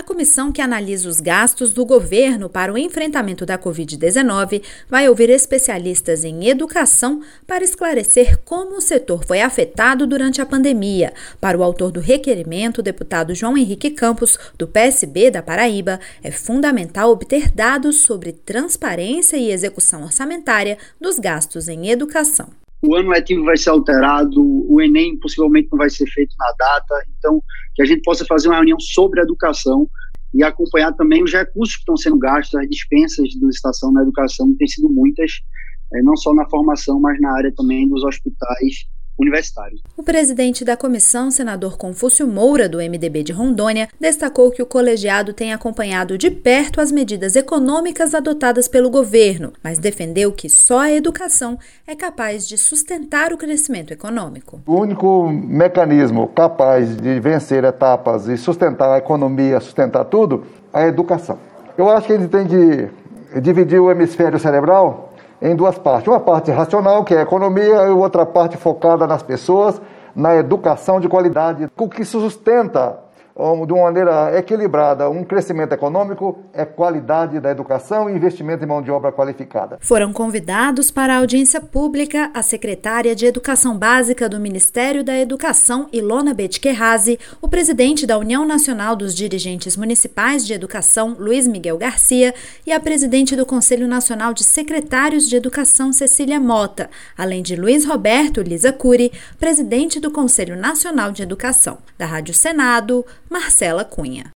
A comissão que analisa os gastos do governo para o enfrentamento da Covid-19 vai ouvir especialistas em educação para esclarecer como o setor foi afetado durante a pandemia. Para o autor do requerimento, o deputado João Henrique Campos, do PSB da Paraíba, é fundamental obter dados sobre transparência e execução orçamentária dos gastos em educação. O ano letivo vai ser alterado, o Enem possivelmente não vai ser feito na data, então que a gente possa fazer uma reunião sobre a educação e acompanhar também os recursos que estão sendo gastos, as dispensas de licitação na educação, que têm sido muitas, não só na formação, mas na área também dos hospitais universitários. O presidente da comissão, senador Confúcio Moura, do MDB de Rondônia, destacou que o colegiado tem acompanhado de perto as medidas econômicas adotadas pelo governo, mas defendeu que só a educação é capaz de sustentar o crescimento econômico. O único mecanismo capaz de vencer etapas e sustentar a economia, sustentar tudo, é a educação. Eu acho que a gente tem de dividir o hemisfério cerebral em duas partes. Uma parte racional, que é a economia, e outra parte focada nas pessoas, na educação de qualidade. O que sustenta, de uma maneira equilibrada, um crescimento econômico é qualidade da educação e investimento em mão de obra qualificada. Foram convidados para a audiência pública a secretária de Educação Básica do Ministério da Educação, Ilona Betkerrazi, o presidente da União Nacional dos Dirigentes Municipais de Educação, Luiz Miguel Garcia, e a presidente do Conselho Nacional de Secretários de Educação, Cecília Mota, além de Luiz Roberto Lisa Cury, presidente do Conselho Nacional de Educação. Da Rádio Senado, Marcela Cunha.